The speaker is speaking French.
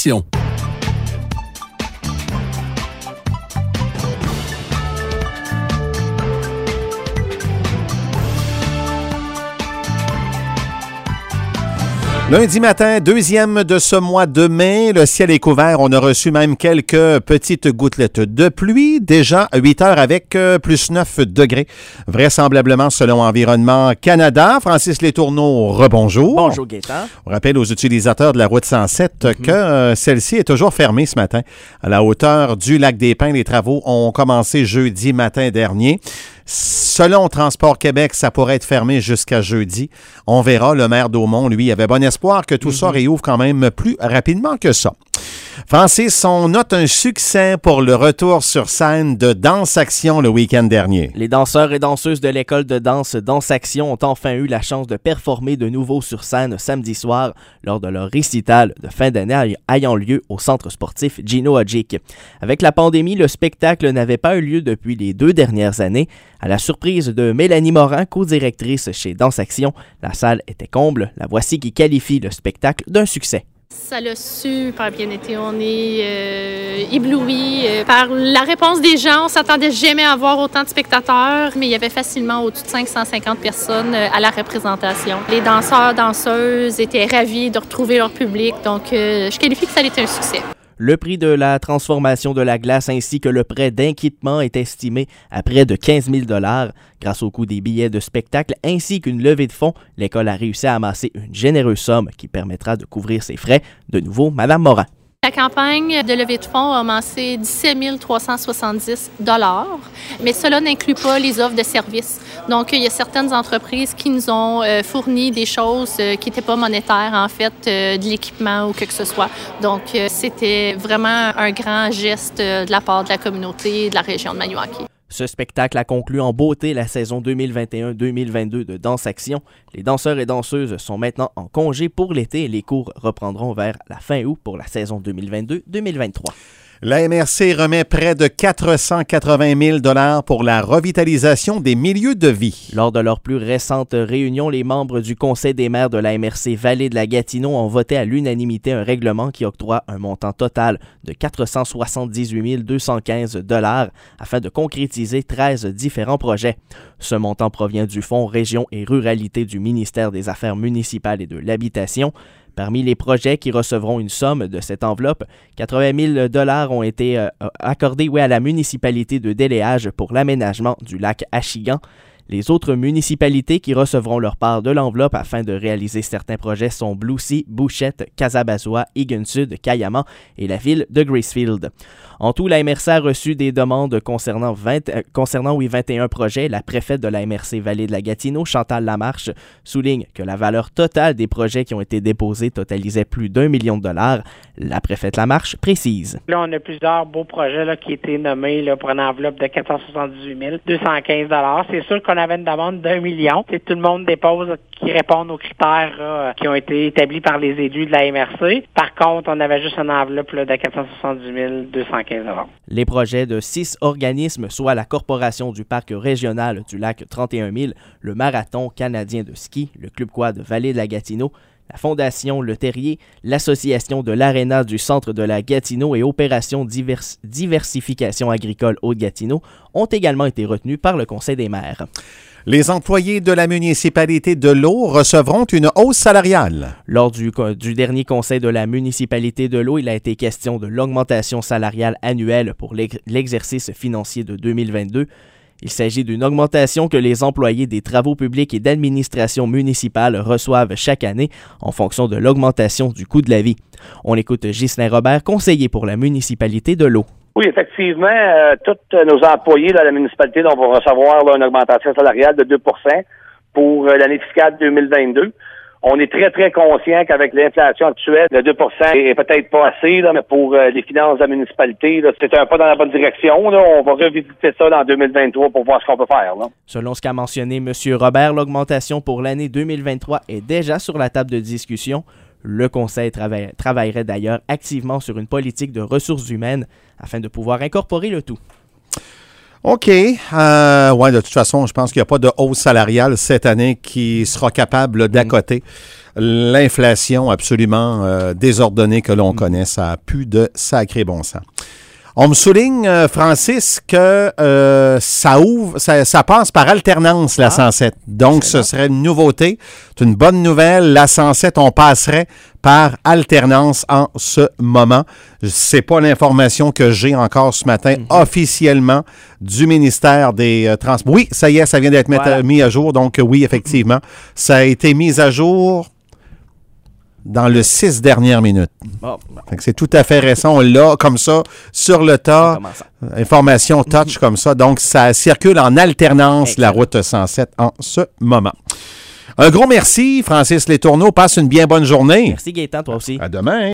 Action. Lundi matin, 2e de ce mois de mai, le ciel est couvert. On a reçu même quelques petites gouttelettes de pluie, déjà à 8 heures avec plus 9 degrés, vraisemblablement selon Environnement Canada. Francis Letourneau, rebonjour. Bonjour Gaétan. On rappelle aux utilisateurs de la route 107 que celle-ci est toujours fermée ce matin. À la hauteur du lac des Pins, les travaux ont commencé jeudi matin dernier. Selon Transport Québec, ça pourrait être fermé jusqu'à jeudi. On verra. Le maire d'Aumont, lui, avait bon espoir que tout ça réouvre quand même plus rapidement que ça. Francis, on note un succès pour le retour sur scène de Danse Action le week-end dernier. Les danseurs et danseuses de l'école de danse Action ont enfin eu la chance de performer de nouveau sur scène samedi soir lors de leur récital de fin d'année ayant lieu au centre sportif Gino Adjic. Avec la pandémie, le spectacle n'avait pas eu lieu depuis les 2 dernières années. À la surprise de Mélanie Morin, co-directrice chez Danse Action, la salle était comble. La voici qui qualifie le spectacle d'un succès. Ça l'a super bien été. On est éblouis par la réponse des gens. On s'attendait jamais à voir autant de spectateurs, mais il y avait facilement au-dessus de 550 personnes à la représentation. Les danseurs, danseuses étaient ravis de retrouver leur public, donc je qualifie que ça a été un succès. Le prix de la transformation de la glace ainsi que le prêt d'équipement est estimé à près de 15 000 $. Grâce au coût des billets de spectacle ainsi qu'une levée de fonds, l'école a réussi à amasser une généreuse somme qui permettra de couvrir ses frais. De nouveau, Mme Morin. La campagne de levée de fonds a amassé 17 370 $, mais cela n'inclut pas les offres de services. Donc, il y a certaines entreprises qui nous ont fourni des choses qui n'étaient pas monétaires, en fait, de l'équipement ou que ce soit. Donc, c'était vraiment un grand geste de la part de la communauté de la région de Maniwaki. Ce spectacle a conclu en beauté la saison 2021-2022 de Danse Action. Les danseurs et danseuses sont maintenant en congé pour l'été et les cours reprendront vers la fin août pour la saison 2022-2023. La MRC remet près de 480 000 $ pour la revitalisation des milieux de vie. Lors de leur plus récente réunion, les membres du Conseil des maires de la MRC Vallée de la Gatineau ont voté à l'unanimité un règlement qui octroie un montant total de 478 215 $ afin de concrétiser 13 différents projets. Ce montant provient du Fonds Région et Ruralité du ministère des Affaires municipales et de l'Habitation. Parmi les projets qui recevront une somme de cette enveloppe, 80 000 $ ont été accordés à la municipalité de Déléage pour l'aménagement du lac Achigan. Les autres municipalités qui recevront leur part de l'enveloppe afin de réaliser certains projets sont Bloussy, Bouchette, Casabazois, Egan-Sud, Cayamant et la ville de Gracefield. En tout, la MRC a reçu des demandes concernant 21 projets. La préfète de la MRC Vallée de la Gatineau, Chantal Lamarche, souligne que la valeur totale des projets qui ont été déposés totalisait plus d'1 million de $. La préfète Lamarche précise. Là, on a plusieurs beaux projets là, qui ont été nommés là, pour une enveloppe de 478 215 $. C'est sûr qu'on avait une demande d'1 million. C'est tout le monde dépose qui répondent aux critères là, qui ont été établis par les élus de la MRC. Par contre, on avait juste une enveloppe là, de 478 215 $. Les projets de 6 organismes, soit la Corporation du Parc régional du lac 31 000, le Marathon canadien de ski, le Club Quad Vallée de la Gatineau, la Fondation Le Terrier, l'Association de l'Aréna du Centre de la Gatineau et Opération Diversification agricole Haute-Gatineau ont également été retenus par le Conseil des maires. Les employés de la municipalité de l'Eau recevront une hausse salariale. Lors du dernier conseil de la municipalité de l'Eau, il a été question de l'augmentation salariale annuelle pour l'exercice financier de 2022. Il s'agit d'une augmentation que les employés des travaux publics et d'administration municipale reçoivent chaque année en fonction de l'augmentation du coût de la vie. On écoute Ghislain Robert, conseiller pour la municipalité de l'Eau. Oui, effectivement, tous nos employés de la municipalité vont recevoir là, une augmentation salariale de 2 % pour l'année fiscale 2022. On est très, très conscient qu'avec l'inflation actuelle, le 2 % est peut-être pas assez, là, mais pour les finances de la municipalité, là, c'est un pas dans la bonne direction. Là. On va revisiter ça en 2023 pour voir ce qu'on peut faire. Là. Selon ce qu'a mentionné M. Robert, l'augmentation pour l'année 2023 est déjà sur la table de discussion. Le Conseil travaillerait d'ailleurs activement sur une politique de ressources humaines afin de pouvoir incorporer le tout. OK. Ouais, de toute façon, je pense qu'il n'y a pas de hausse salariale cette année qui sera capable d'accoter l'inflation absolument désordonnée que l'on connaît. Ça n'a plus de sacré bon sens. On me souligne, Francis, que ça passe par alternance, la 107. Donc, ce serait une nouveauté. C'est une bonne nouvelle. La 107, on passerait par alternance en ce moment. C'est pas l'information que j'ai encore ce matin officiellement du ministère des Transports. Oui, ça y est, ça vient d'être mis à jour. Donc, oui, effectivement, ça a été mis à jour dans les 6 dernières minutes. Fait que c'est tout à fait récent. On l'a comme ça, sur le tas. Information touch comme ça. Donc, ça circule en alternance, la route 107 en ce moment. Un gros merci, Francis Letourneau. Passe une bien bonne journée. Merci, Gaétan, toi aussi. À demain.